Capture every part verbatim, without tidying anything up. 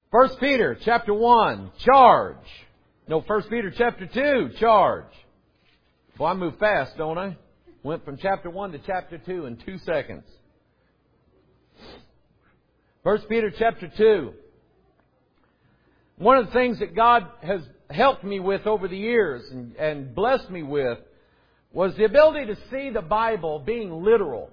First Peter chapter one, charge. No, First Peter chapter two, charge. Well, I move fast, don't I? Went from chapter one to chapter two in two seconds. First Peter chapter two. One of the things that God has helped me with over the years and, and blessed me with was the ability to see the Bible being literal.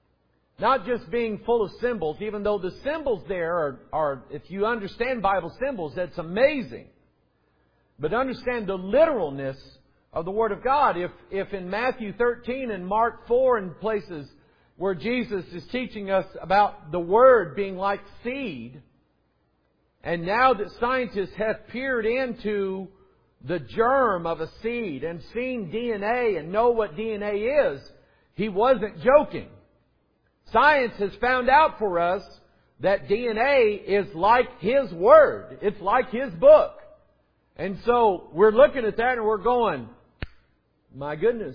Not just being full of symbols, even though the symbols there are, are, if you understand Bible symbols, that's amazing. But understand the literalness of the Word of God. If, if in Matthew thirteen and Mark four and places where Jesus is teaching us about the Word being like seed, and now that scientists have peered into the germ of a seed and seen D N A and know what D N A is, He wasn't joking. Science has found out for us that D N A is like His Word. It's like His book. And so we're looking at that and we're going, my goodness,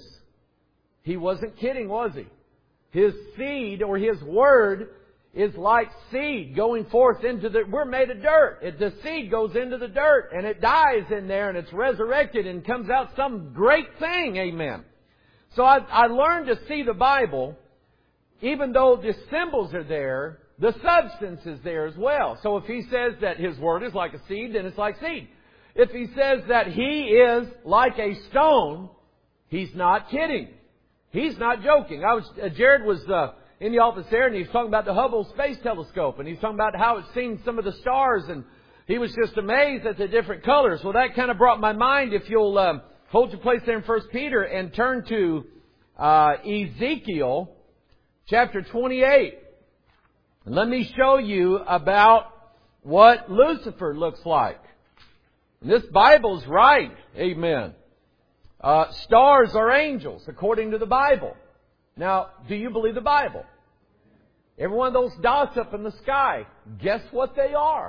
He wasn't kidding, was He? His seed or His Word is like seed going forth into the... We're made of dirt. It, the seed goes into the dirt and it dies in there and it's resurrected and comes out some great thing. Amen. So I, I learned to see the Bible, even though the symbols are there, the substance is there as well. So if He says that His Word is like a seed, then it's like seed. If He says that He is like a stone, He's not kidding. He's not joking. I was uh, Jared was uh, in the office there, and he was talking about the Hubble Space Telescope, and he was talking about how it's seen some of the stars, and he was just amazed at the different colors. Well, that kind of brought my mind, if you'll um, hold your place there in First Peter and turn to uh, Ezekiel chapter twenty-eight. And let me show you about what Lucifer looks like. And this Bible's right. Amen. Uh, stars are angels, according to the Bible. Now, do you believe the Bible? Every one of those dots up in the sky, guess what they are?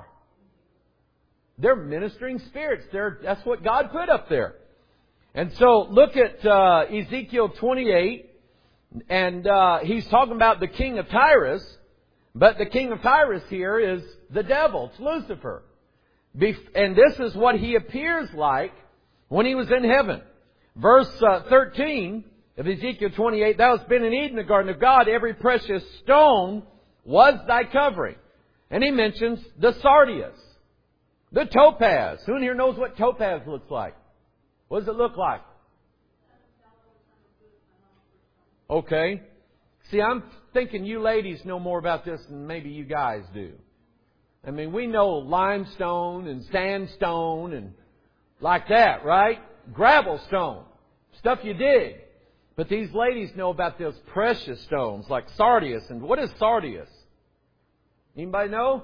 They're ministering spirits. They're, that's what God put up there. And so, look at uh, Ezekiel twenty-eight. And uh, he's talking about the king of Tyrus. But the king of Tyrus here is the devil. It's Lucifer. Bef- and this is what he appears like when he was in heaven. Verse uh, thirteen of Ezekiel twenty-eight, Thou hast been in Eden, the garden of God. Every precious stone was thy covering. And he mentions the sardius, the topaz. Who in here knows what topaz looks like? What does it look like? Okay. See, I'm thinking you ladies know more about this than maybe you guys do. I mean, we know limestone and sandstone and like that, right? Gravel stone. Stuff you dig. But these ladies know about those precious stones like sardius. And what is sardius? Anybody know?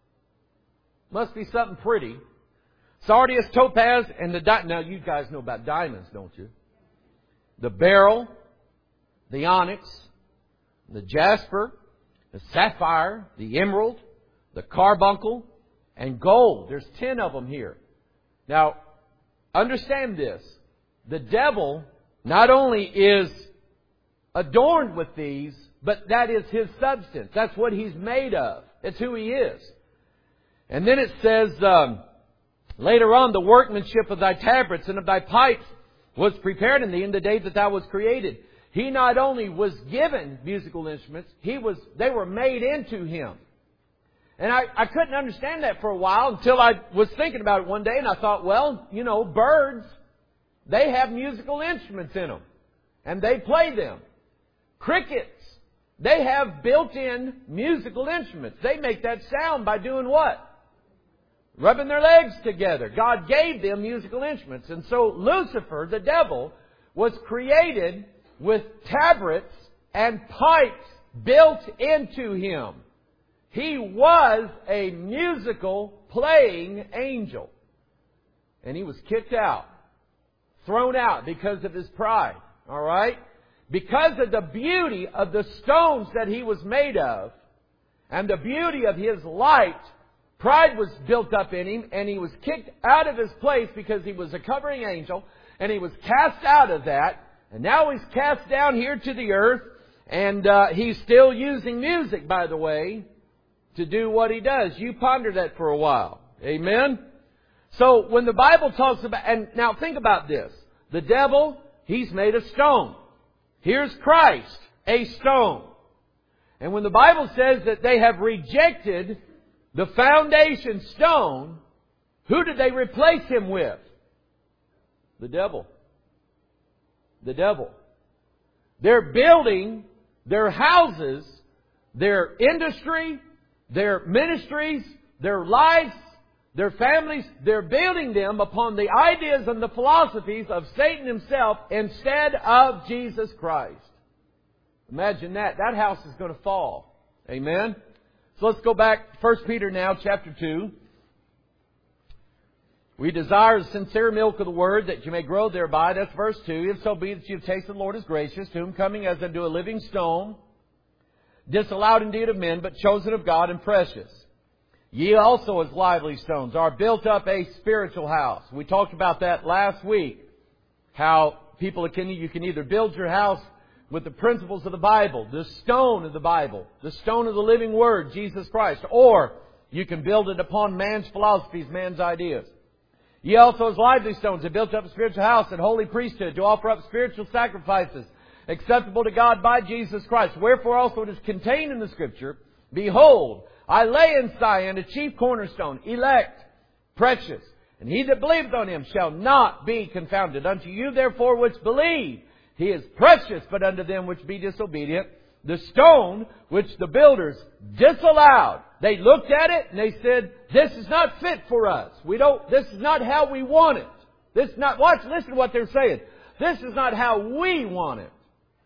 Must be something pretty. Sardius, topaz, and the di- now you guys know about diamonds, don't you? The beryl, the onyx, the jasper, the sapphire, the emerald, the carbuncle, and gold. There's ten of them here. Now, understand this. The devil not only is adorned with these, but that is his substance. That's what he's made of. It's who he is. And then it says, um, later on, the workmanship of thy tabrets and of thy pipes was prepared in thee in the day that thou was created. He not only was given musical instruments, he was they were made into him. And I, I couldn't understand that for a while until I was thinking about it one day, and I thought, well, you know, birds, they have musical instruments in them. And they play them. Crickets, they have built-in musical instruments. They make that sound by doing what? Rubbing their legs together. God gave them musical instruments. And so Lucifer, the devil, was created with tabrets and pipes built into him. He was a musical playing angel. And he was kicked out. Thrown out because of his pride. All right? Because of the beauty of the stones that he was made of. And the beauty of his light. Pride was built up in him. And he was kicked out of his place because he was a covering angel. And he was cast out of that. And now he's cast down here to the earth. And uh, he's still using music, by the way, to do what he does. You ponder that for a while. Amen? So when the Bible talks about, and now think about this. The devil, he's made of stone. Here's Christ, a stone. And when the Bible says that they have rejected the foundation stone, who did they replace Him with? The devil. The devil. They're building their houses, their industry, their ministries, their lives, their families, they're building them upon the ideas and the philosophies of Satan himself instead of Jesus Christ. Imagine that. That house is going to fall. Amen? So let's go back, First Peter now, chapter two. We desire the sincere milk of the Word, that you may grow thereby. That's verse two. If so be that you have tasted the Lord is gracious, to whom coming as unto a living stone, disallowed indeed of men, but chosen of God and precious. Ye also as lively stones are built up a spiritual house. We talked about that last week. How people can, you can either build your house with the principles of the Bible, the stone of the Bible, the stone of the living Word, Jesus Christ, or you can build it upon man's philosophies, man's ideas. Ye also as lively stones have built up a spiritual house and holy priesthood to offer up spiritual sacrifices acceptable to God by Jesus Christ. Wherefore also it is contained in the Scripture, Behold, I lay in Zion a chief cornerstone, elect, precious, and he that believeth on Him shall not be confounded. Unto you therefore which believe, He is precious, but unto them which be disobedient, the stone which the builders disallowed. They looked at it and they said, this is not fit for us. We don't, this is not how we want it. This is not, watch, listen to what they're saying. This is not how we want it.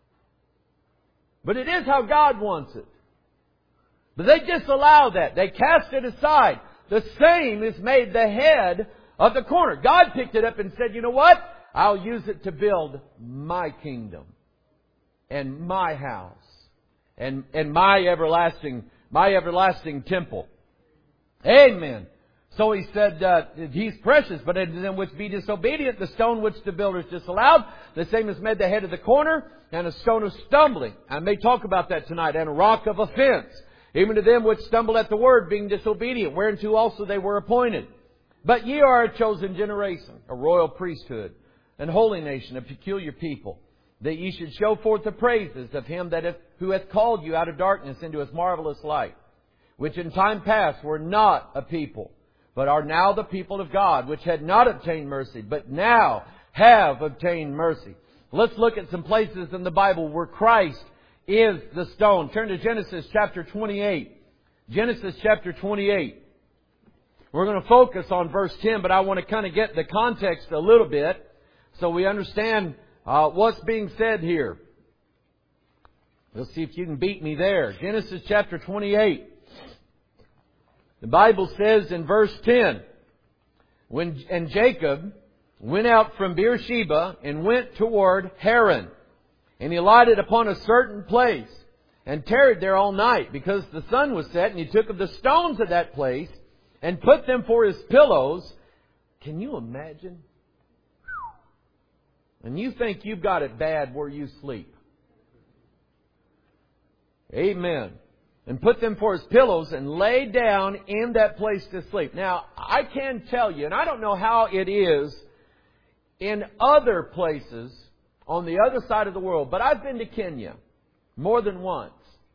But it is how God wants it. But they disallow that. They cast it aside. The same is made the head of the corner. God picked it up and said, you know what? I'll use it to build my kingdom and my house and, and my everlasting, my everlasting temple. Amen. So He said, uh, He's precious, but unto them which be disobedient, the stone which the builders disallowed, the same is made the head of the corner, and a stone of stumbling. I may talk about that tonight, and a rock of offense. Even to them which stumble at the word, being disobedient, whereunto also they were appointed. But ye are a chosen generation, a royal priesthood, an holy nation, a peculiar people, that ye should show forth the praises of Him that hath, who hath called you out of darkness into His marvelous light, which in time past were not a people, but are now the people of God, which had not obtained mercy, but now have obtained mercy. Let's look at some places in the Bible where Christ is the stone. Turn to Genesis chapter twenty-eight. Genesis chapter twenty-eight. We're going to focus on verse ten, but I want to kind of get the context a little bit so we understand uh, what's being said here. We'll see if you can beat me there. Genesis chapter twenty-eight. The Bible says in verse ten, when and Jacob went out from Beersheba and went toward Haran. And he alighted upon a certain place and tarried there all night, because the sun was set. And he took of the stones of that place and put them for his pillows. Can you imagine? And you think you've got it bad where you sleep. Amen. And put them for his pillows and lay down in that place to sleep. Now, I can tell you, and I don't know how it is in other places on the other side of the world, but I've been to Kenya more than once.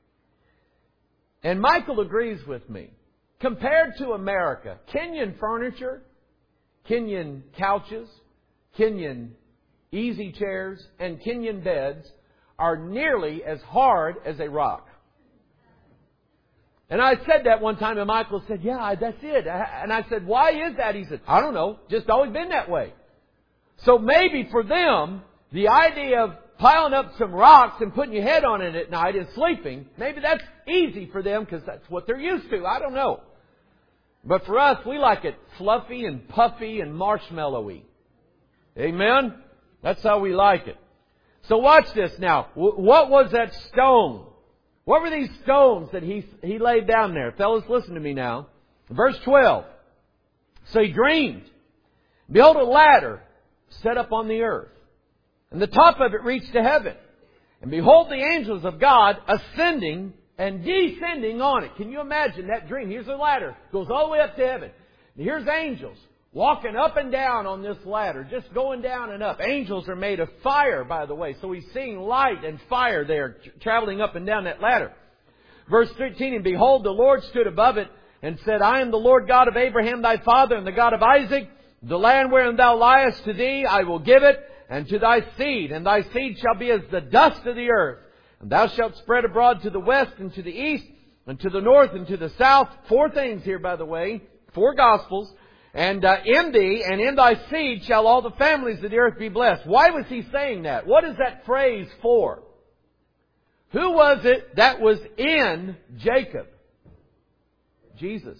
And Michael agrees with me. Compared to America, Kenyan furniture, Kenyan couches, Kenyan easy chairs, and Kenyan beds are nearly as hard as a rock. And I said that one time, and Michael said, yeah, that's it. And I said, why is that? He said, I don't know. Just always been that way. So maybe for them, the idea of piling up some rocks and putting your head on it at night and sleeping, maybe that's easy for them because that's what they're used to. I don't know. But for us, we like it fluffy and puffy and marshmallowy. Amen? That's how we like it. So watch this now. What was that stone? What were these stones that he, he laid down there? Fellas, listen to me now. Verse twelve. So he dreamed. Behold, a ladder set up on the earth, and the top of it reached to heaven. And behold, the angels of God ascending and descending on it. Can you imagine that dream? Here's a ladder. Goes all the way up to heaven. And here's angels walking up and down on this ladder, just going down and up. Angels are made of fire, by the way. So he's seeing light and fire there, traveling up and down that ladder. Verse thirteen, and behold, the Lord stood above it and said, I am the Lord God of Abraham thy father, and the God of Isaac. The land wherein thou liest, to thee I will give it, and to thy seed. And thy seed shall be as the dust of the earth. And thou shalt spread abroad to the west and to the east, and to the north and to the south. Four things here, by the way. Four Gospels. And uh, in thee and in thy seed shall all the families of the earth be blessed. Why was he saying that? What is that phrase for? Who was it that was in Jacob? Jesus.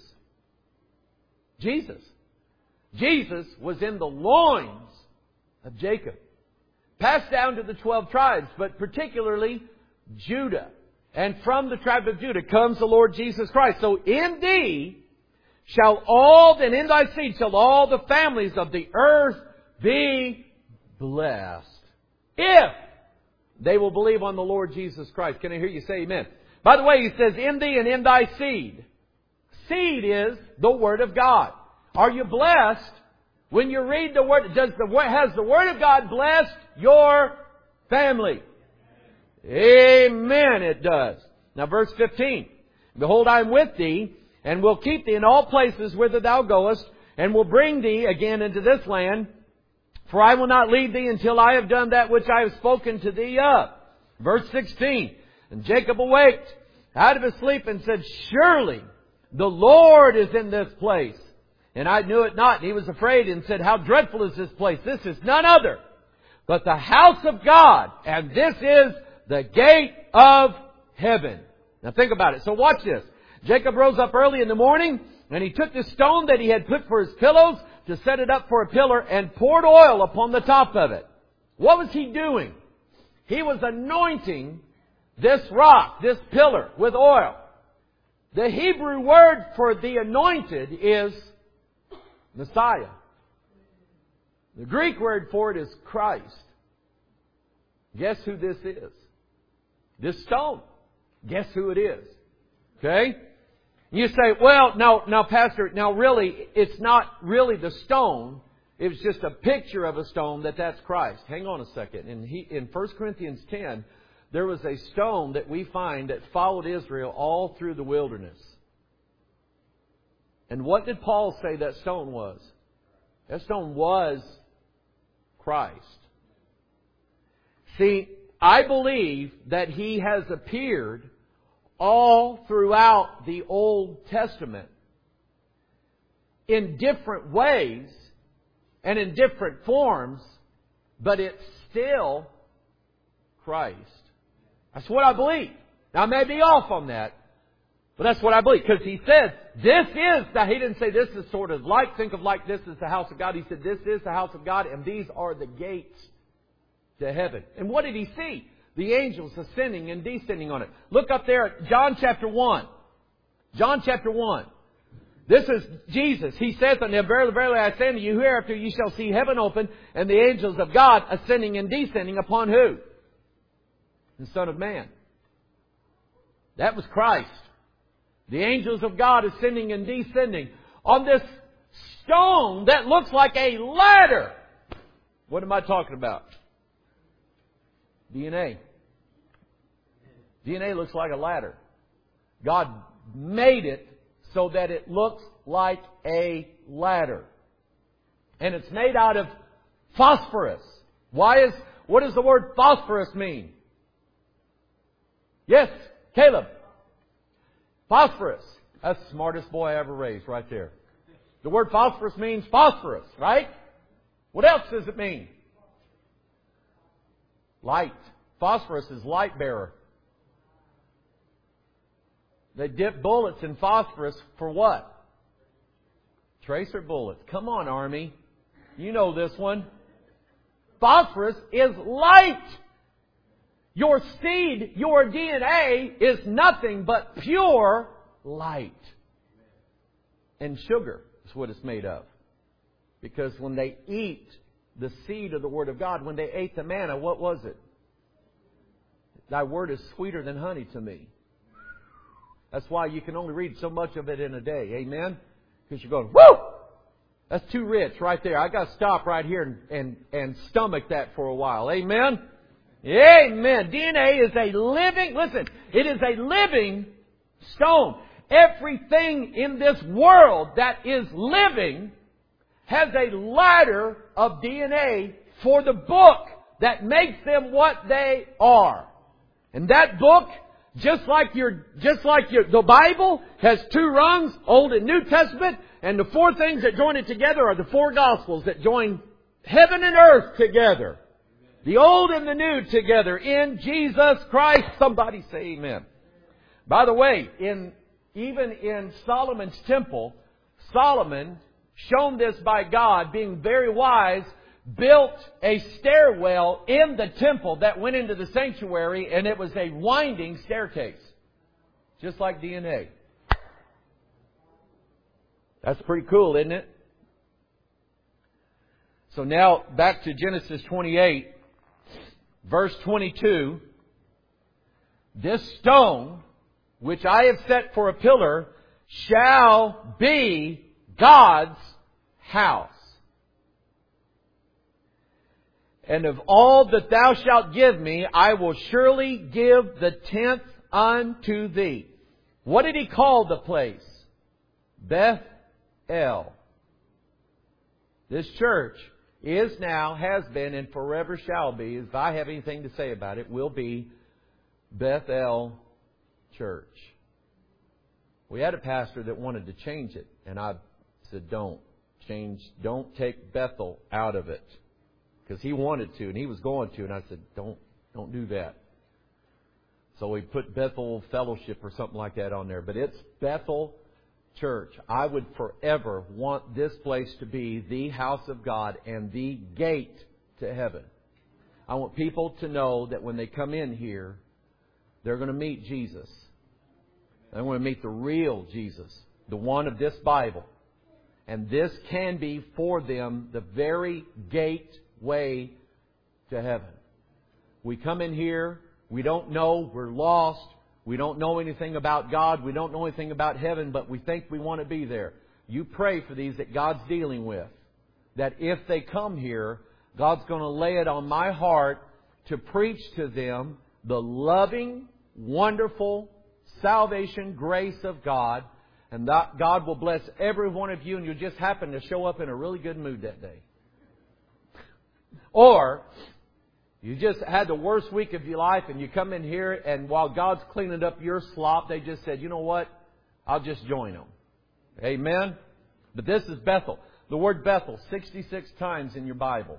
Jesus. Jesus was in the loins of Jacob. Passed down to the twelve tribes, but particularly Judah. And from the tribe of Judah comes the Lord Jesus Christ. So in thee shall all, and in thy seed shall all the families of the earth be blessed. If they will believe on the Lord Jesus Christ. Can I hear you say amen? By the way, he says, in thee and in thy seed. Seed is the Word of God. Are you blessed when you read the Word? Does the, has the Word of God blessed your family? Amen, it does. Now verse fifteen. Behold, I am with thee, and will keep thee in all places whither thou goest, and will bring thee again into this land. For I will not leave thee until I have done that which I have spoken to thee of. Verse sixteen. And Jacob awaked out of his sleep and said, surely the Lord is in this place. And I knew it not. And he was afraid and said, how dreadful is this place? This is none other but the house of God. And this is the gate of heaven. Now think about it. So watch this. Jacob rose up early in the morning, and he took the stone that he had put for his pillows to set it up for a pillar, and poured oil upon the top of it. What was he doing? He was anointing this rock, this pillar, with oil. The Hebrew word for the anointed is Messiah. The Greek word for it is Christ. Guess who this is? This stone. Guess who it is? Okay? You say, well, no, now Pastor, now really, it's not really the stone. It was just a picture of a stone that that's Christ. Hang on a second. In, he, in First Corinthians ten, there was a stone that we find that followed Israel all through the wilderness. And what did Paul say that stone was? That stone was Christ. See, I believe that He has appeared all throughout the Old Testament in different ways and in different forms, but it's still Christ. That's what I believe. Now I may be off on that, but that's what I believe. Because He says, this is, now He didn't say this is sort of like, think of like this is the house of God. He said this is the house of God and these are the gates to heaven. And what did He see? The angels ascending and descending on it. Look up there at John chapter one. John chapter one. This is Jesus. He saith unto them, verily, verily, I say unto you, hereafter you shall see heaven open and the angels of God ascending and descending upon who? The Son of Man. That was Christ. The angels of God ascending and descending on this stone that looks like a ladder. What am I talking about? D N A. D N A looks like a ladder. God made it so that it looks like a ladder. And it's made out of phosphorus. Why is, what does the word phosphorus mean? Yes, Caleb. Phosphorus. That's the smartest boy I ever raised right there. The word phosphorus means phosphorus, right? What else does it mean? Light. Phosphorus is light bearer. They dip bullets in phosphorus for what? Tracer bullets. Come on, Army. You know this one. Phosphorus is light. Your seed, your D N A is nothing but pure light. And sugar is what it's made of. Because when they eat the seed of the Word of God, when they ate the manna, what was it? Thy Word is sweeter than honey to me. That's why you can only read so much of it in a day. Amen? Because you're going, woo! That's too rich right there. I got to stop right here and, and, and stomach that for a while. Amen? Amen. D N A is a living, listen, it is a living stone. Everything in this world that is living has a ladder of D N A for the book that makes them what they are. And that book, just like your, just like your, the Bible has two rungs, Old and New Testament, and the four things that join it together are the four Gospels that join heaven and earth together. The Old and the New together in Jesus Christ. Somebody say amen. By the way, in, even in Solomon's temple, Solomon, shown this by God, being very wise, built a stairwell in the temple that went into the sanctuary, and it was a winding staircase. Just like D N A. That's pretty cool, isn't it? So now, back to Genesis twenty-eight, verse twenty-two. This stone, which I have set for a pillar, shall be God's house. And of all that thou shalt give me, I will surely give the tenth unto thee. What did he call the place? Beth-el. This church is now, has been, and forever shall be, if I have anything to say about it, will be Beth-el Church. We had a pastor that wanted to change it, and I said, don't change, don't take Bethel out of it. Because he wanted to, and he was going to, and I said, don't, don't do that. So we put Bethel Fellowship or something like that on there. But it's Bethel Church. I would forever want this place to be the house of God and the gate to heaven. I want people to know that when they come in here, they're going to meet Jesus. They're going to meet the real Jesus, the one of this Bible. And this can be for them the very gateway to heaven. We come in here, we don't know, we're lost, we don't know anything about God, we don't know anything about heaven, but we think we want to be there. You pray for these that God's dealing with, that if they come here, God's going to lay it on my heart to preach to them the loving, wonderful salvation grace of God, and that God will bless every one of you, and you'll just happen to show up in a really good mood that day. Or you just had the worst week of your life, and you come in here, and while God's cleaning up your slop, they just said, you know what? I'll just join them. Amen? But this is Bethel. The word Bethel, sixty-six times in your Bible.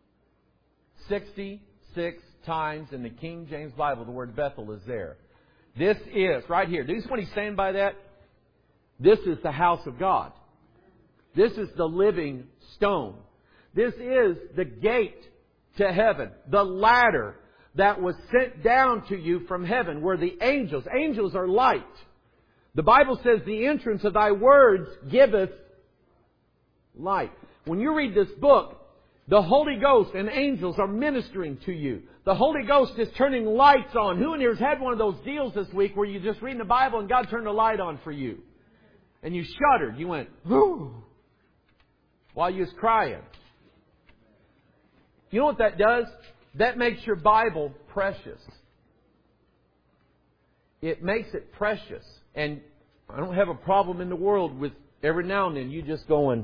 sixty-six times in the King James Bible, the word Bethel is there. This is, right here. Do you see what he's saying by that? This is the house of God. This is the living stone. This is the gate to heaven. The ladder that was sent down to you from heaven, where the angels, angels are light. The Bible says the entrance of thy words giveth light. When you read this book, the Holy Ghost and angels are ministering to you. The Holy Ghost is turning lights on. Who in here has had one of those deals this week where you just reading the Bible and God turned a light on for you? And you shuddered. You went, whoo, while you was crying. You know what that does? That makes your Bible precious. It makes it precious. And I don't have a problem in the world with every now and then you just going,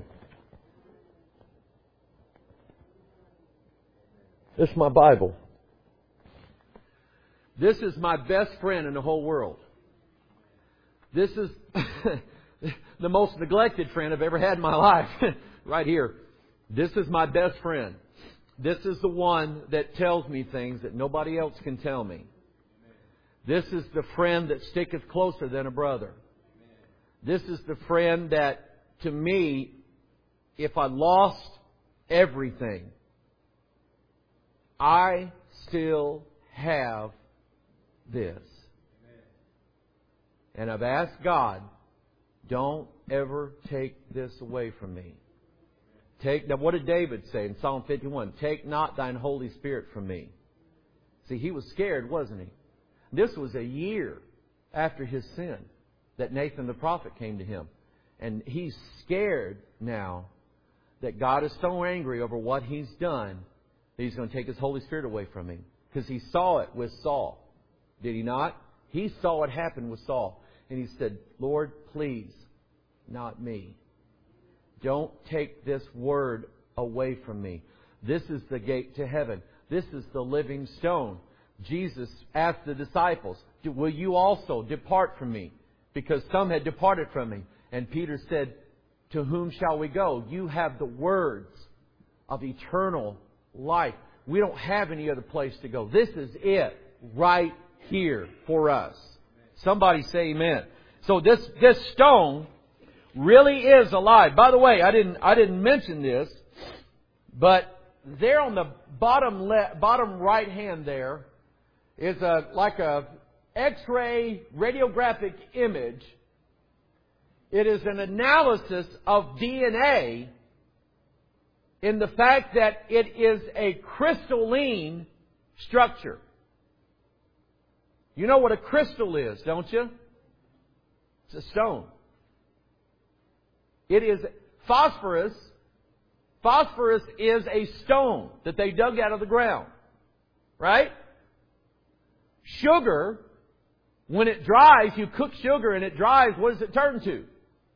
this is my Bible. This is my best friend in the whole world. This is the most neglected friend I've ever had in my life. Right here. This is my best friend. This is the one that tells me things that nobody else can tell me. This is the friend that sticketh closer than a brother. This is the friend that, to me, if I lost everything, I still have this. And I've asked God, don't ever take this away from me. Take, now what did David say in Psalm fifty-one? Take not thine Holy Spirit from me. See, he was scared, wasn't he? This was a year after his sin that Nathan the prophet came to him. And he's scared now that God is so angry over what He's done that He's going to take His Holy Spirit away from Him. Because He saw it with Saul. Did He not? He saw it happen with Saul. And He said, Lord, please, not me. Don't take this word away from me. This is the gate to heaven. This is the living stone. Jesus asked the disciples, will you also depart from me? Because some had departed from me. And Peter said, to whom shall we go? You have the words of eternal life. We don't have any other place to go. This is it right here for us. Somebody say amen. So this, this stone really is alive. By the way, I didn't, I didn't mention this, but there on the bottom left, bottom right hand there is a, like a X-ray radiographic image. It is an analysis of D N A in the fact that it is a crystalline structure. You know what a crystal is, don't you? It's a stone. It is phosphorus. Phosphorus is a stone that they dug out of the ground. Right? Sugar, when it dries, you cook sugar and it dries, what does it turn to?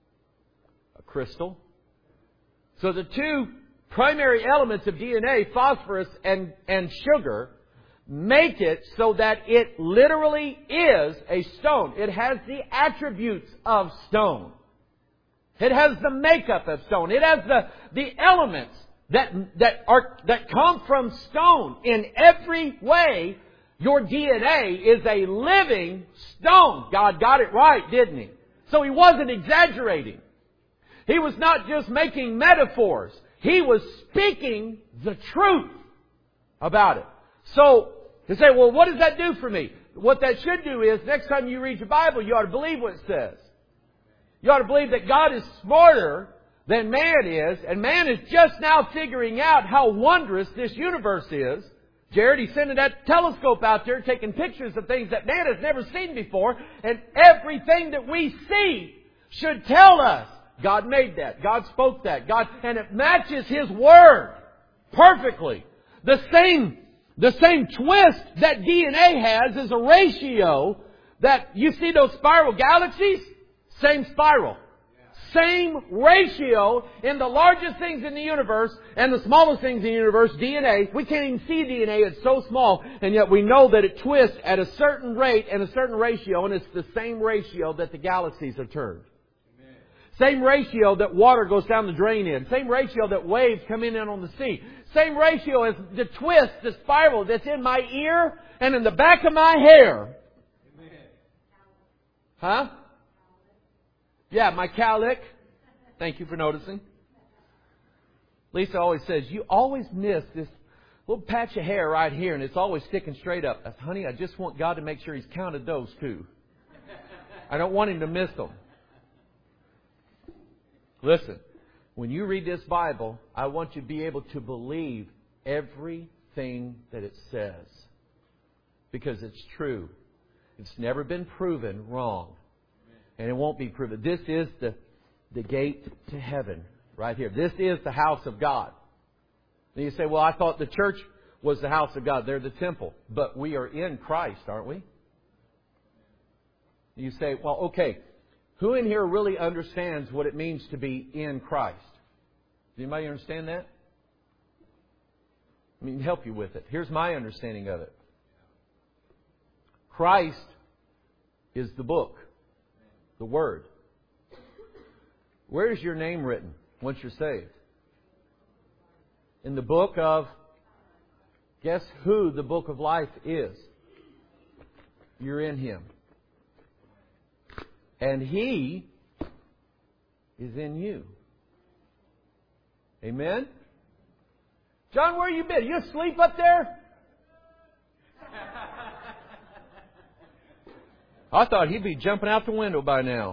A crystal. So the two primary elements of D N A, phosphorus and, and sugar, make it so that it literally is a stone. It has the attributes of stone. It has the makeup of stone. It has the, the elements that, that are, that come from stone. In every way, your D N A is a living stone. God got it right, didn't He? So He wasn't exaggerating. He was not just making metaphors. He was speaking the truth about it. So, you say, well, what does that do for me? What that should do is, next time you read your Bible, you ought to believe what it says. You ought to believe that God is smarter than man is, and man is just now figuring out how wondrous this universe is. Jared, he's sending that telescope out there, taking pictures of things that man has never seen before, and everything that we see should tell us God made that, God spoke that, God, and it matches His Word perfectly. The same, the same twist that D N A has is a ratio that, you see those spiral galaxies? Same spiral. Same ratio in the largest things in the universe and the smallest things in the universe, D N A. We can't even see D N A, it's so small, and yet we know that it twists at a certain rate and a certain ratio, and it's the same ratio that the galaxies are turned. Amen. Same ratio that water goes down the drain in. Same ratio that waves come in and on the sea. Same ratio as the twist, the spiral that's in my ear and in the back of my hair. Amen. Huh? Yeah, my cowlick. Thank you for noticing. Lisa always says, you always miss this little patch of hair right here, and it's always sticking straight up. I said, honey, I just want God to make sure He's counted those too. I don't want Him to miss them. Listen, when you read this Bible, I want you to be able to believe everything that it says. Because it's true. It's never been proven wrong. And it won't be proven. This is the, the gate to heaven right here. This is the house of God. And you say, well, I thought the church was the house of God. They're the temple. But we are in Christ, aren't we? You say, well, okay, who in here really understands what it means to be in Christ? Does anybody understand that? I mean, help you with it. Here's my understanding of it. Christ is the book. The Word. Where is your name written once you're saved? In the book of... Guess who the book of life is? You're in Him. And He is in you. Amen? John, where you been? You asleep up there? I thought he'd be jumping out the window by now.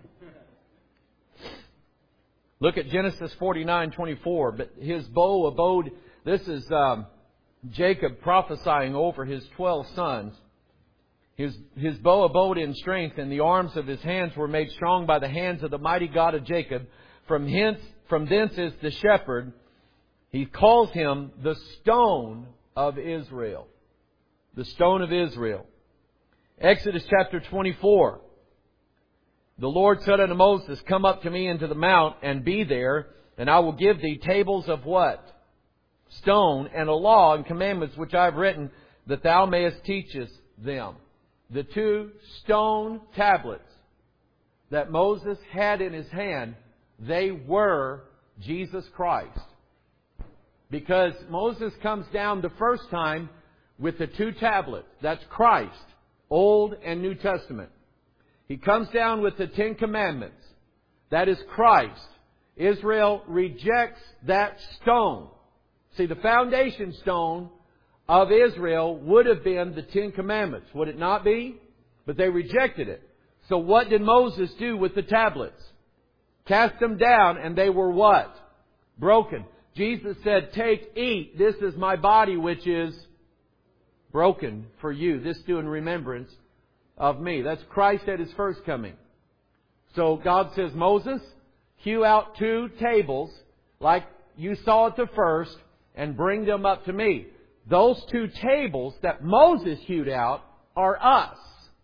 Look at Genesis forty-nine twenty-four. But his bow abode. This is um, Jacob prophesying over his twelve sons. His, his bow abode in strength, and the arms of his hands were made strong by the hands of the mighty God of Jacob. From hence from thence is the shepherd. He calls him the stone of Israel. The stone of Israel. Exodus chapter twenty-four. The Lord said unto Moses, come up to me into the mount and be there, and I will give thee tables of what? Stone, and a law and commandments which I have written, that thou mayest teachest them. The two stone tablets that Moses had in his hand, they were Jesus Christ. Because Moses comes down the first time with the two tablets. That's Christ, Old and New Testament. He comes down with the Ten Commandments. That is Christ. Israel rejects that stone. See, the foundation stone of Israel would have been the Ten Commandments. Would it not be? But they rejected it. So what did Moses do with the tablets? Cast them down, and they were what? Broken. Jesus said, take, eat. This is my body which is broken for you. This do in remembrance of me. That's Christ at His first coming. So God says, Moses, hew out two tables like you saw at the first and bring them up to me. Those two tables that Moses hewed out are us.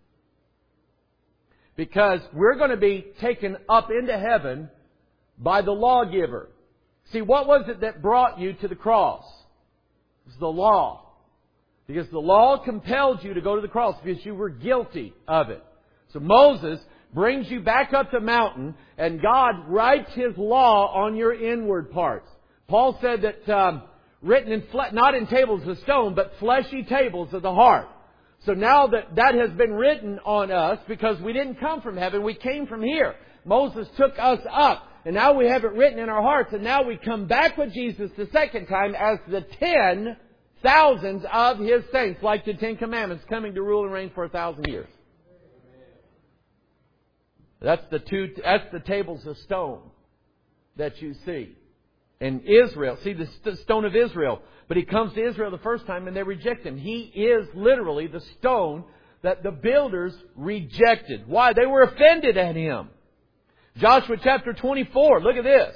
Because we're going to be taken up into heaven by the lawgiver. See, what was it that brought you to the cross? It was the law. Because the law compelled you to go to the cross because you were guilty of it. So Moses brings you back up the mountain and God writes His law on your inward parts. Paul said that um, written in fle- not in tables of stone, but fleshy tables of the heart. So now that that has been written on us, because we didn't come from heaven, we came from here. Moses took us up, and now we have it written in our hearts, and now we come back with Jesus the second time as the ten thousands of His saints, like the Ten Commandments, coming to rule and reign for a thousand years. That's the two. That's the tables of stone that you see. And Israel, see the st- stone of Israel. But He comes to Israel the first time and they reject Him. He is literally the stone that the builders rejected. Why? They were offended at Him. Joshua chapter twenty-four. Look at this.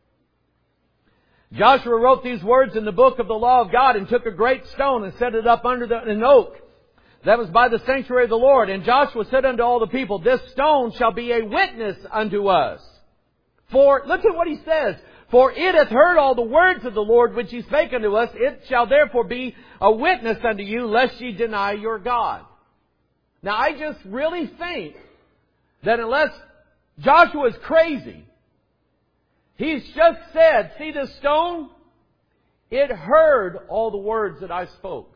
Joshua wrote these words in the book of the law of God and took a great stone and set it up under the, an oak that was by the sanctuary of the Lord. And Joshua said unto all the people, this stone shall be a witness unto us. For, look at what he says. For it hath heard all the words of the Lord which He spake unto us. It shall therefore be a witness unto you, lest ye deny your God. Now I just really think that unless Joshua is crazy, he's just said, see this stone? It heard all the words that I spoke.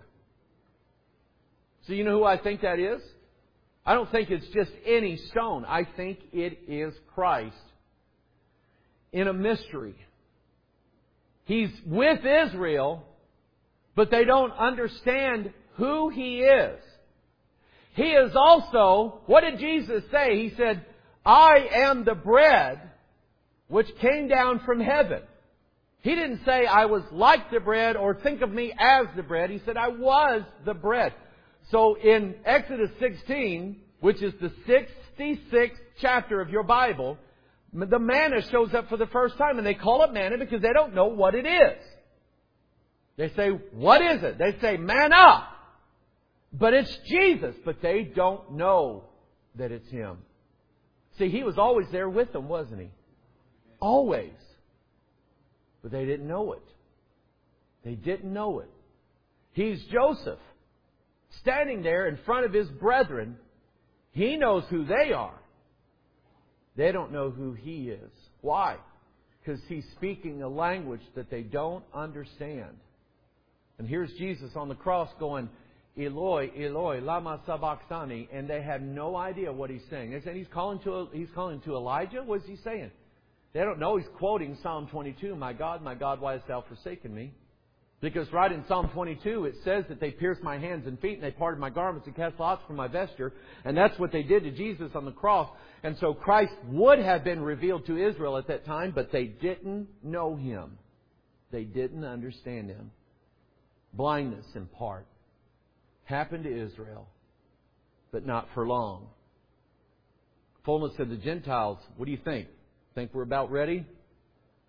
So you know who I think that is? I don't think it's just any stone. I think it is Christ in a mystery. He's with Israel, but they don't understand who He is. He is also, what did Jesus say? He said, I am the bread which came down from heaven. He didn't say I was like the bread or think of me as the bread. He said I was the bread. So in Exodus sixteen, which is the sixty-sixth chapter of your Bible, the manna shows up for the first time, and they call it manna because they don't know what it is. They say, what is it? They say manna. But it's Jesus. But they don't know that it's Him. See, He was always there with them, wasn't He? Always. But they didn't know it. They didn't know it. He's Joseph, standing there in front of his brethren. He knows who they are. They don't know who He is. Why? Because He's speaking a language that they don't understand. And here's Jesus on the cross going, Eloi, Eloi, lama sabachthani, and they have no idea what He's saying. They're saying He's calling to He's calling to Elijah. What is He saying? They don't know He's quoting Psalm twenty-two. My God, my God, why hast Thou forsaken me? Because right in Psalm twenty-two it says that they pierced my hands and feet and they parted my garments and cast lots for my vesture. And that's what they did to Jesus on the cross. And so Christ would have been revealed to Israel at that time, but they didn't know Him. They didn't understand Him. Blindness in part happened to Israel, but not for long. Fullness of the Gentiles, what do you think? Think we're about ready?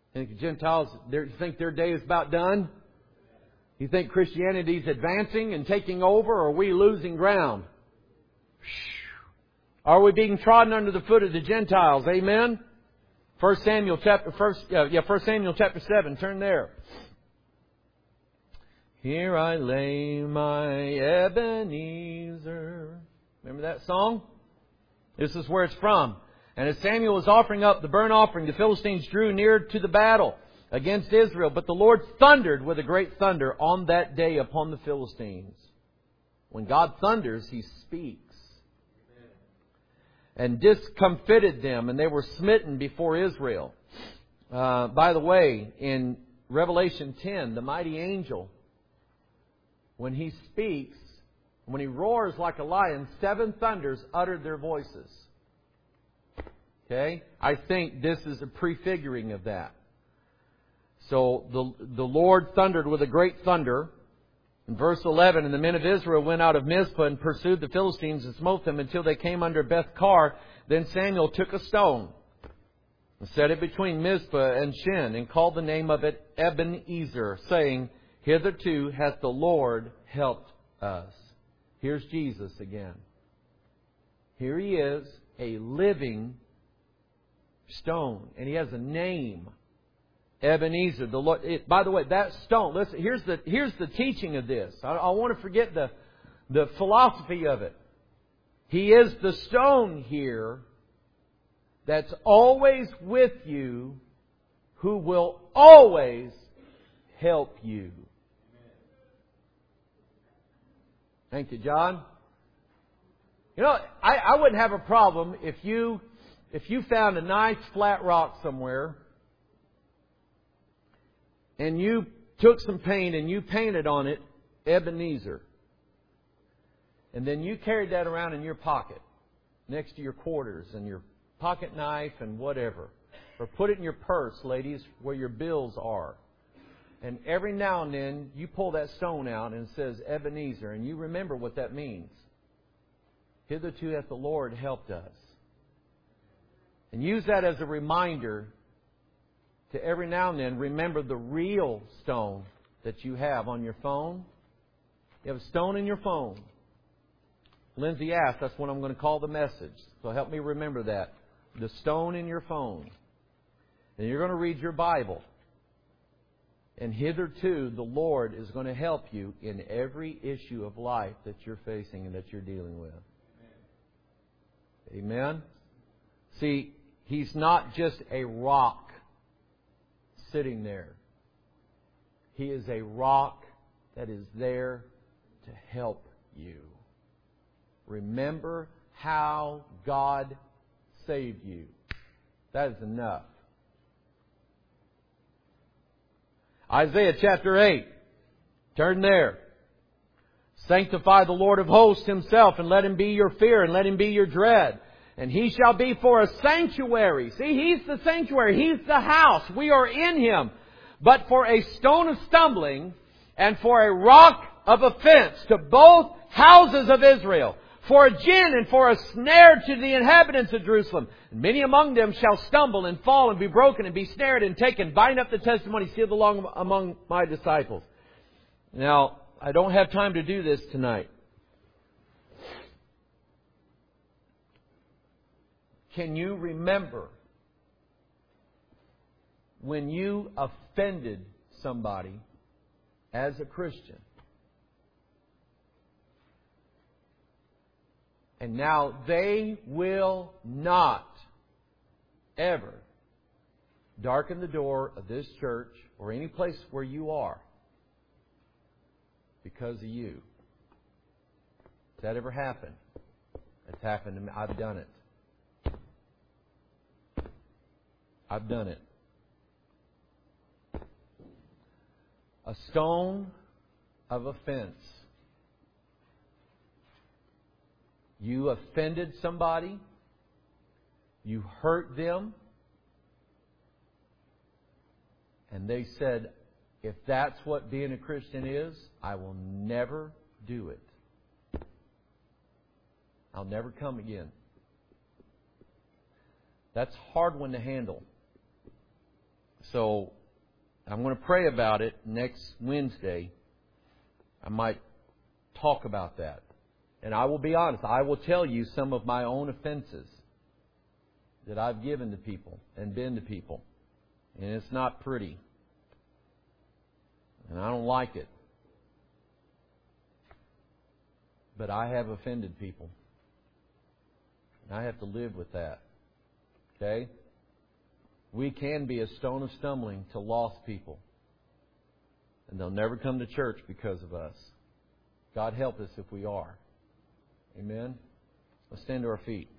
Think the Gentiles, you think their day is about done? You think Christianity is advancing and taking over, or are we losing ground? Are we being trodden under the foot of the Gentiles? Amen? First Samuel chapter first, uh, yeah, First Samuel chapter seven. Turn there. Here I lay my Ebenezer. Remember that song? This is where it's from. And as Samuel was offering up the burnt offering, the Philistines drew near to the battle against Israel. But the Lord thundered with a great thunder on that day upon the Philistines. When God thunders, He speaks. And discomfited them, and they were smitten before Israel. Uh, by the way, in Revelation ten, the mighty angel, when he speaks, when he roars like a lion, seven thunders uttered their voices. Okay? I think this is a prefiguring of that. So the, the Lord thundered with a great thunder. In verse eleven, and the men of Israel went out of Mizpah and pursued the Philistines and smote them until they came under Beth-kar. Then Samuel took a stone and set it between Mizpah and Shin and called the name of it Ebenezer, saying, Hitherto hath the Lord helped us. Here's Jesus again. Here He is, a living stone, and He has a name. Ebenezer, the Lord. It, by the way, that stone. Listen, here's the here's the teaching of this. I, I want to forget the the philosophy of it. He is the stone here that's always with you, who will always help you. Thank you, John. You know, I, I wouldn't have a problem if you if you found a nice flat rock somewhere. And you took some paint and you painted on it Ebenezer. And then you carried that around in your pocket next to your quarters and your pocket knife and whatever. Or put it in your purse, ladies, where your bills are. And every now and then you pull that stone out and it says Ebenezer. And you remember what that means. Hitherto hath the Lord helped us. And use that as a reminder to every now and then remember the real stone that you have on your phone. You have a stone in your phone. Lindsay asked, that's what I'm going to call the message. So help me remember that. The stone in your phone. And you're going to read your Bible. And hitherto the Lord is going to help you in every issue of life that you're facing and that you're dealing with. Amen? Amen? See, He's not just a rock sitting there. He is a rock that is there to help you. Remember how God saved you. That is enough. Isaiah chapter eight. Turn there. Sanctify the Lord of hosts Himself, and let Him be your fear, and let Him be your dread. And He shall be for a sanctuary. See, He's the sanctuary. He's the house. We are in Him. But for a stone of stumbling and for a rock of offense to both houses of Israel. For a gin and for a snare to the inhabitants of Jerusalem. And many among them shall stumble and fall and be broken and be snared and taken. Bind up the testimony sealed along among my disciples. Now, I don't have time to do this tonight. Can you remember when you offended somebody as a Christian? And now they will not ever darken the door of this church or any place where you are because of you. Has that ever happened? It's happened to me. I've done it. I've done it. A stone of offense. You offended somebody. You hurt them. And they said, if that's what being a Christian is, I will never do it. I'll never come again. That's a hard one to handle. So I'm going to pray about it next Wednesday. I might talk about that. And I will be honest, I will tell you some of my own offenses that I've given to people and been to people. And it's not pretty. And I don't like it. But I have offended people. And I have to live with that. Okay? We can be a stone of stumbling to lost people. And they'll never come to church because of us. God help us if we are. Amen? Let's stand to our feet.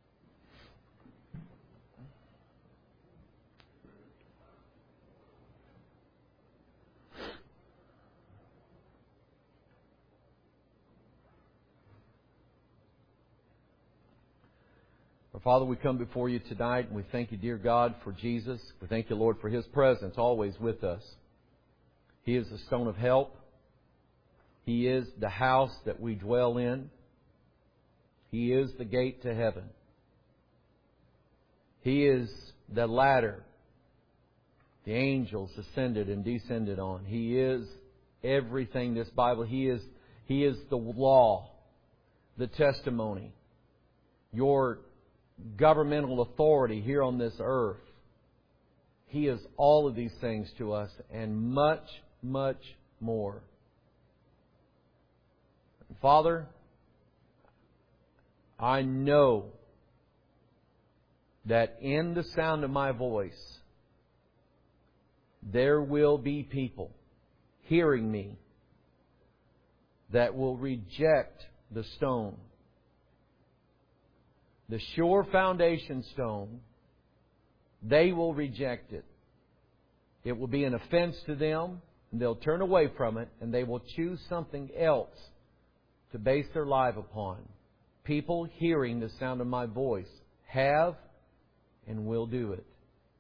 Our Father, we come before you tonight and we thank you, dear God, for Jesus. We thank you, Lord, for His presence always with us. He is the stone of help. He is the house that we dwell in. He is the gate to heaven. He is the ladder the angels ascended and descended on. He is everything this Bible. He is, He is the law, the testimony, your governmental authority here on this earth. He is all of these things to us and much, much more. Father, I know that in the sound of my voice, there will be people hearing me that will reject the stone. The sure foundation stone, they will reject it. It will be an offense to them, and they'll turn away from it, and they will choose something else to base their life upon. People hearing the sound of my voice have and will do it.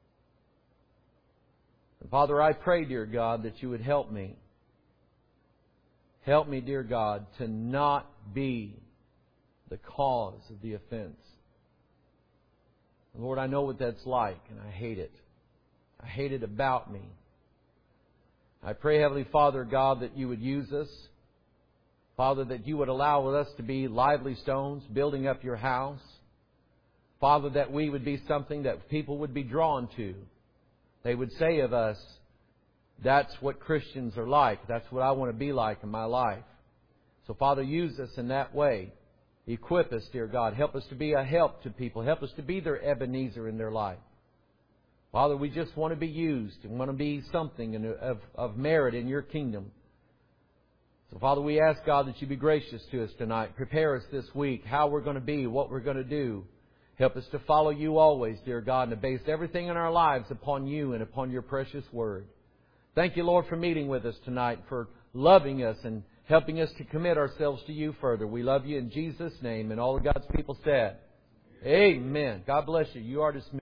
And Father, I pray, dear God, that you would help me. Help me, dear God, to not be the cause of the offense. Lord, I know what that's like, and I hate it. I hate it about me. I pray, Heavenly Father, God, that you would use us. Father, that you would allow us to be lively stones, building up your house. Father, that we would be something that people would be drawn to. They would say of us, that's what Christians are like. That's what I want to be like in my life. So, Father, use us in that way. Equip us, dear God. Help us to be a help to people. Help us to be their Ebenezer in their life. Father, we just want to be used and want to be something in, of, of merit in your kingdom. So, Father, we ask, God, that you be gracious to us tonight. Prepare us this week, how we're going to be, what we're going to do. Help us to follow you always, dear God, and to base everything in our lives upon you and upon your precious word. Thank you, Lord, for meeting with us tonight, for loving us and helping us to commit ourselves to you further. We love you in Jesus' name. And all of God's people said, Amen. God bless you. You are dismissed.